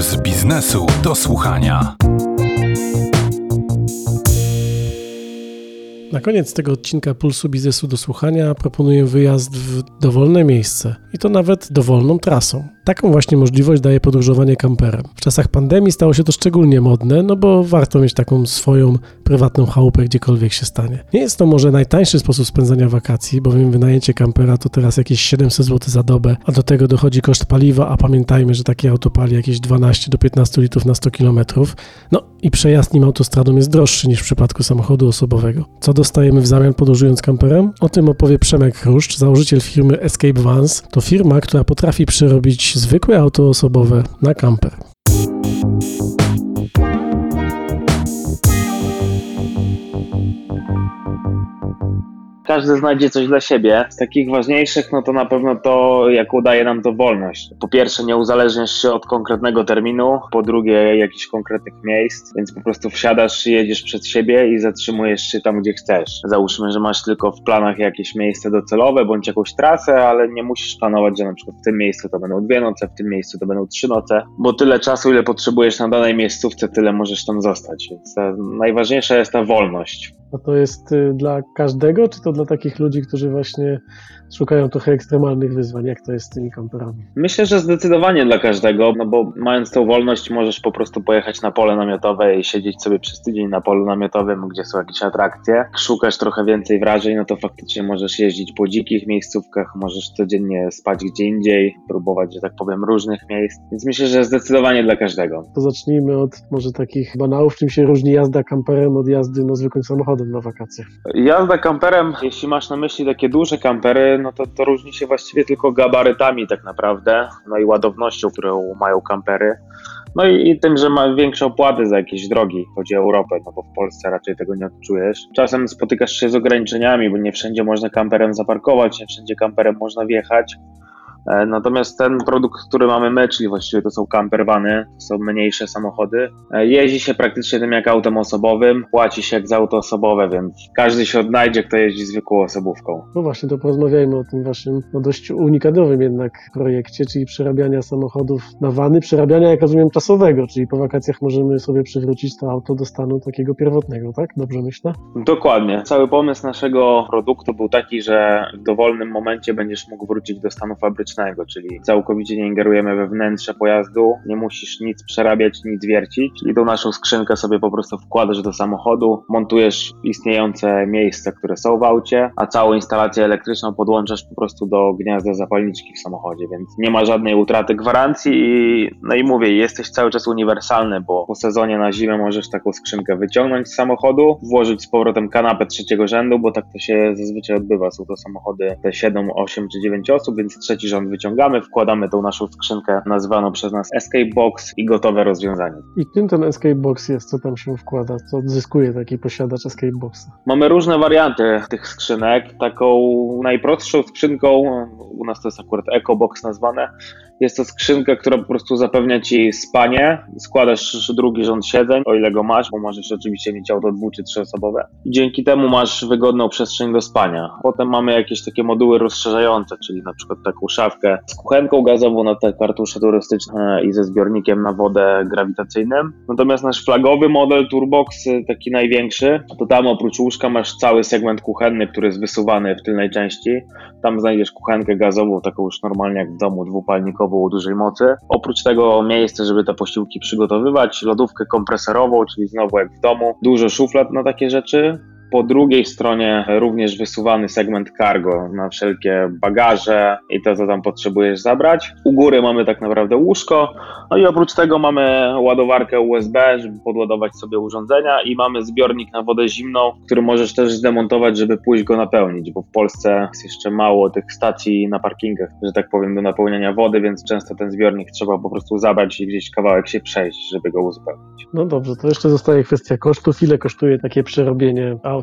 Puls biznesu do słuchania. Na koniec tego odcinka Pulsu Biznesu do słuchania proponuję wyjazd w dowolne miejsce i to nawet dowolną trasą. Taką właśnie możliwość daje podróżowanie kamperem. W czasach pandemii stało się to szczególnie modne, no bo warto mieć taką swoją prywatną chałupę gdziekolwiek się stanie. Nie jest to może najtańszy sposób spędzania wakacji, bowiem wynajęcie kampera to teraz jakieś 700 zł za dobę, a do tego dochodzi koszt paliwa, a pamiętajmy, że takie auto pali jakieś 12 do 15 litrów na 100 km. No i przejazd nim autostradą jest droższy niż w przypadku samochodu osobowego. Co dostajemy w zamian podróżując kamperem? O tym opowie Przemek Chruszcz, założyciel firmy Escape Vans. To firma, która potrafi przerobić zwykłe auto osobowe na kamper. Każdy znajdzie coś dla siebie. Z takich ważniejszych, no to na pewno to, jak udaje nam to wolność. Po pierwsze, nie uzależniasz się od konkretnego terminu, po drugie, jakichś konkretnych miejsc, więc po prostu wsiadasz, jedziesz przed siebie i zatrzymujesz się tam, gdzie chcesz. Załóżmy, że masz tylko w planach jakieś miejsce docelowe, bądź jakąś trasę, ale nie musisz planować, że na przykład w tym miejscu to będą 2 noce, w tym miejscu to będą 3 noce, bo tyle czasu, ile potrzebujesz na danej miejscówce, tyle możesz tam zostać, więc najważniejsza jest ta wolność. A to jest dla każdego, czy to dla takich ludzi, którzy właśnie szukają trochę ekstremalnych wyzwań? Jak to jest z tymi kamperami? Myślę, że zdecydowanie dla każdego, no bo mając tą wolność możesz po prostu pojechać na pole namiotowe i siedzieć sobie przez tydzień na polu namiotowym, gdzie są jakieś atrakcje. Jak szukasz trochę więcej wrażeń, no to faktycznie możesz jeździć po dzikich miejscówkach, możesz codziennie spać gdzie indziej, próbować, że tak powiem, różnych miejsc, więc myślę, że zdecydowanie dla każdego. To zacznijmy od może takich banałów, czym się różni jazda kamperem od jazdy zwykłym samochodem na wakacje. Jazda kamperem, jeśli masz na myśli takie duże kampery, no to różni się właściwie tylko gabarytami tak naprawdę, no i ładownością, którą mają kampery. No i tym, że ma większe opłaty za jakieś drogi, chodzi o Europę, no bo w Polsce raczej tego nie odczujesz. Czasem spotykasz się z ograniczeniami, bo nie wszędzie można kamperem zaparkować, nie wszędzie kamperem można wjechać. Natomiast ten produkt, który mamy my, czyli właściwie to są campervany, to są mniejsze samochody, jeździ się praktycznie tym jak autem osobowym, płaci się jak za auto osobowe, więc każdy się odnajdzie, kto jeździ zwykłą osobówką. No właśnie, to porozmawiajmy o tym waszym dość unikatowym jednak projekcie, czyli przerabiania samochodów na vany, przerabiania, jak rozumiem, czasowego, czyli po wakacjach możemy sobie przywrócić to auto do stanu takiego pierwotnego, tak? Dobrze myślę? Dokładnie. Cały pomysł naszego produktu był taki, że w dowolnym momencie będziesz mógł wrócić do stanu fabrycznego, czyli całkowicie nie ingerujemy we wnętrze pojazdu, nie musisz nic przerabiać, nic wiercić, czyli tą naszą skrzynkę sobie po prostu wkładasz do samochodu, montujesz istniejące miejsca, które są w aucie, a całą instalację elektryczną podłączasz po prostu do gniazda zapalniczki w samochodzie, więc nie ma żadnej utraty gwarancji i mówię, jesteś cały czas uniwersalny, bo po sezonie na zimę możesz taką skrzynkę wyciągnąć z samochodu, włożyć z powrotem kanapę 3. rzędu, bo tak to się zazwyczaj odbywa, są to samochody te 7, 8 czy 9 osób, więc 3. rząd wyciągamy, wkładamy tą naszą skrzynkę nazywaną przez nas Escape Box i gotowe rozwiązanie. I czym ten Escape Box jest? Co tam się wkłada? Co odzyskuje taki posiadacz Escape Boxa? Mamy różne warianty tych skrzynek. Taką najprostszą skrzynką, u nas to jest akurat Eco Box nazwane, jest to skrzynka, która po prostu zapewnia ci spanie. Składasz 2. rząd siedzeń, o ile go masz, bo możesz oczywiście mieć auto 2- czy 3-osobowe. Dzięki temu masz wygodną przestrzeń do spania. Potem mamy jakieś takie moduły rozszerzające, czyli na przykład taką szafkę z kuchenką gazową na te kartusze turystyczne i ze zbiornikiem na wodę grawitacyjnym. Natomiast nasz flagowy model Turbox, taki największy, to tam oprócz łóżka masz cały segment kuchenny, który jest wysuwany w tylnej części. Tam znajdziesz kuchenkę gazową, taką już normalnie jak w domu, dwupalnikową o dużej mocy. Oprócz tego miejsce, żeby te posiłki przygotowywać, lodówkę kompresorową, czyli znowu jak w domu, dużo szuflad na takie rzeczy. Po drugiej stronie również wysuwany segment cargo na wszelkie bagaże i to, co tam potrzebujesz zabrać. U góry mamy tak naprawdę łóżko, no i oprócz tego mamy ładowarkę USB, żeby podładować sobie urządzenia i mamy zbiornik na wodę zimną, który możesz też zdemontować, żeby pójść go napełnić, bo w Polsce jest jeszcze mało tych stacji na parkingach, że tak powiem, do napełniania wody, więc często ten zbiornik trzeba po prostu zabrać i gdzieś kawałek się przejść, żeby go uzupełnić. No dobrze, to jeszcze zostaje kwestia kosztów. Ile kosztuje takie przerobienie auta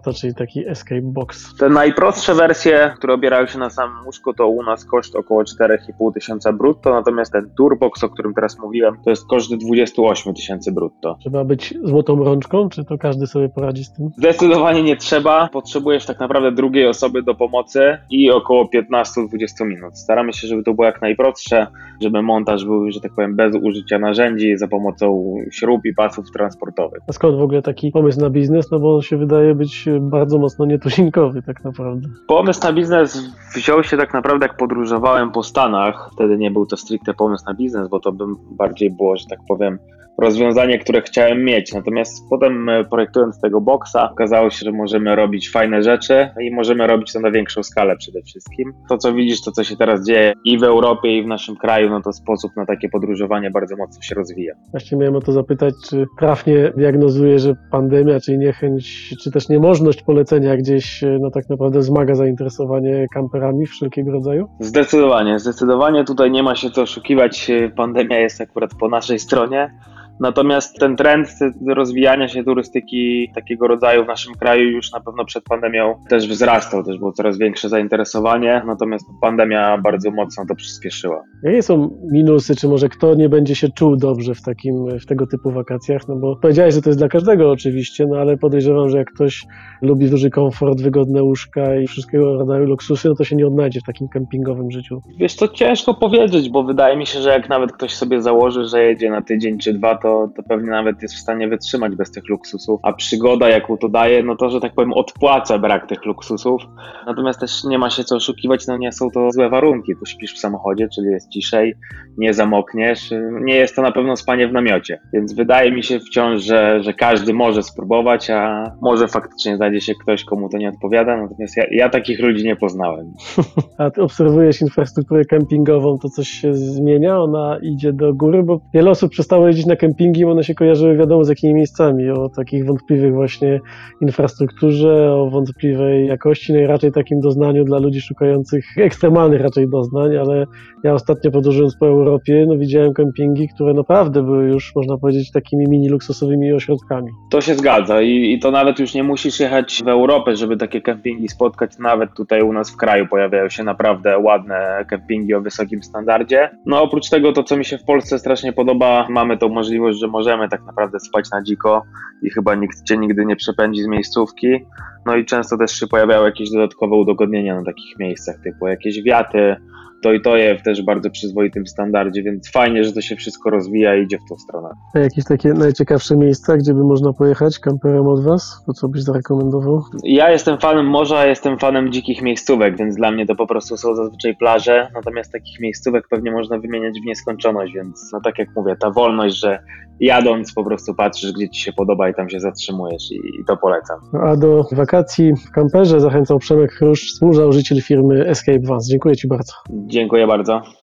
Comforta, czyli taki Escape Box. Te najprostsze wersje, które obierają się na samym łóżku, to u nas koszt około 4,5 tysiąca brutto, natomiast ten Turbox, o którym teraz mówiłem, to jest koszt 28 tysięcy brutto. Trzeba być złotą rączką, czy to każdy sobie poradzi z tym? Zdecydowanie nie trzeba. Potrzebujesz tak naprawdę drugiej osoby do pomocy i około 15-20 minut. Staramy się, żeby to było jak najprostsze, żeby montaż był, że tak powiem, bez użycia narzędzi, za pomocą śrub i pasów transportowych. A skąd w ogóle taki pomysł na biznes? No bo on się wydaje być bardzo mocno nietuzinkowy tak naprawdę. Pomysł na biznes wziął się tak naprawdę, jak podróżowałem po Stanach. Wtedy nie był to stricte pomysł na biznes, bo to bardziej było, że tak powiem, rozwiązanie, które chciałem mieć. Natomiast potem, projektując tego boksa, okazało się, że możemy robić fajne rzeczy i możemy robić to na większą skalę przede wszystkim. To, co widzisz, to co się teraz dzieje i w Europie, i w naszym kraju, no to sposób na takie podróżowanie bardzo mocno się rozwija. Właśnie miałem o to zapytać, czy trafnie diagnozuje, że pandemia, czyli niechęć, czy też niemożność polecenia gdzieś, no tak naprawdę wzmaga zainteresowanie kamperami wszelkiego rodzaju? Zdecydowanie tutaj nie ma się co oszukiwać. Pandemia jest akurat po naszej stronie. Natomiast ten trend rozwijania się turystyki takiego rodzaju w naszym kraju już na pewno przed pandemią też wzrastał, też było coraz większe zainteresowanie, natomiast pandemia bardzo mocno to przyspieszyła. Jakie są minusy, czy może kto nie będzie się czuł dobrze w tego typu wakacjach? No bo powiedziałeś, że to jest dla każdego oczywiście, no ale podejrzewam, że jak ktoś lubi duży komfort, wygodne łóżka i wszystkiego rodzaju luksusy, no to się nie odnajdzie w takim kempingowym życiu. Wiesz, to ciężko powiedzieć, bo wydaje mi się, że jak nawet ktoś sobie założy, że jedzie na tydzień czy dwa, to pewnie nawet jest w stanie wytrzymać bez tych luksusów, a przygoda, jaką to daje, no to, że tak powiem, odpłaca brak tych luksusów. Natomiast też nie ma się co oszukiwać, no nie są to złe warunki. Tu śpisz w samochodzie, czyli jest ciszej, nie zamokniesz, nie jest to na pewno spanie w namiocie. Więc wydaje mi się wciąż, że każdy może spróbować, a może faktycznie znajdzie się ktoś, komu to nie odpowiada, natomiast ja takich ludzi nie poznałem. A ty obserwujesz infrastrukturę kempingową, to coś się zmienia? Ona idzie do góry, bo wiele osób przestało jeździć na kempingi, one się kojarzyły wiadomo z jakimi miejscami, o takich wątpliwych właśnie infrastrukturze, o wątpliwej jakości, no i raczej takim doznaniu dla ludzi szukających ekstremalnych raczej doznań, ale ja ostatnio podróżując po Europie, no widziałem kempingi, które naprawdę były już, można powiedzieć, takimi mini luksusowymi ośrodkami. To się zgadza i to nawet już nie musisz jechać w Europę, żeby takie kempingi spotkać, nawet tutaj u nas w kraju pojawiają się naprawdę ładne kempingi o wysokim standardzie. No oprócz tego, to co mi się w Polsce strasznie podoba, mamy tą możliwość, że możemy tak naprawdę spać na dziko i chyba nikt cię nigdy nie przepędzi z miejscówki. No i często też się pojawiają jakieś dodatkowe udogodnienia na takich miejscach, typu jakieś wiaty, to i to je w też bardzo przyzwoitym standardzie, więc fajnie, że to się wszystko rozwija i idzie w tą stronę. A jakieś takie najciekawsze miejsca, gdzie by można pojechać kamperem od was? To co byś zarekomendował? Ja jestem fanem morza, jestem fanem dzikich miejscówek, więc dla mnie to po prostu są zazwyczaj plaże, natomiast takich miejscówek pewnie można wymieniać w nieskończoność, więc no tak jak mówię, ta wolność, że jadąc po prostu patrzysz, gdzie ci się podoba i tam się zatrzymujesz i to polecam. A do wakacji w kamperze zachęcał Przemek Chruszcz, współzałożyciel firmy Escape Vans. Dziękuję ci bardzo. Dziękuję bardzo.